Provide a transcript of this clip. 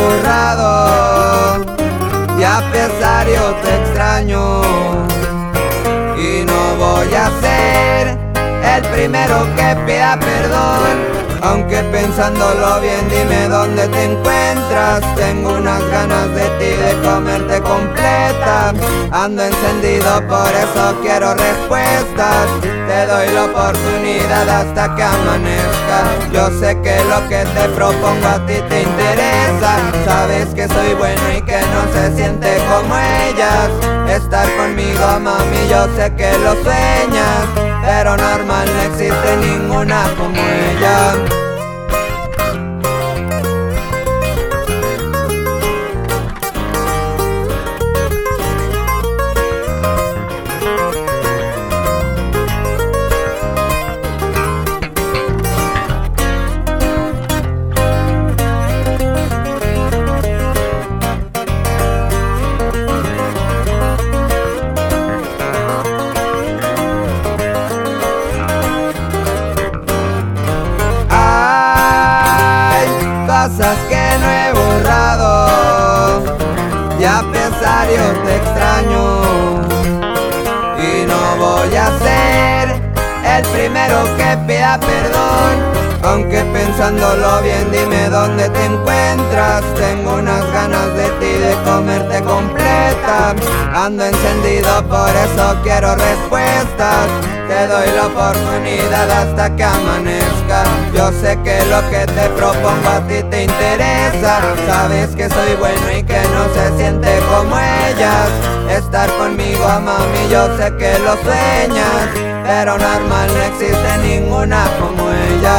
borrado, y a pesar yo te extraño. Y no voy a ser el primero que pida perdón, aunque pensándolo bien dime dónde te encuentras. Tengo unas ganas de ti, de comerte completa. Ando encendido, por eso quiero respuestas. Te doy la oportunidad hasta que amanezca. Yo sé que lo que te propongo a ti te interesa. Sabes que soy bueno y que no se siente como ellas. Estar conmigo, mami, yo sé que lo sueñas, pero normal, no existe ninguna como ella. Cosas que no he borrado, y a pesar yo te extraño. Y no voy a ser el primero que pida perdón, aunque pensándolo bien dime dónde te encuentras. Tengo unas ganas de ti, de comerte completa. Ando encendido, por eso quiero respuestas. Te doy la oportunidad hasta que amanezca. Yo sé que lo que te propongo a ti te interesa. Sabes que soy bueno y que no se siente como ellas. Estar conmigo, mami, yo sé que lo sueñas, pero normal, no existe ninguna como ella.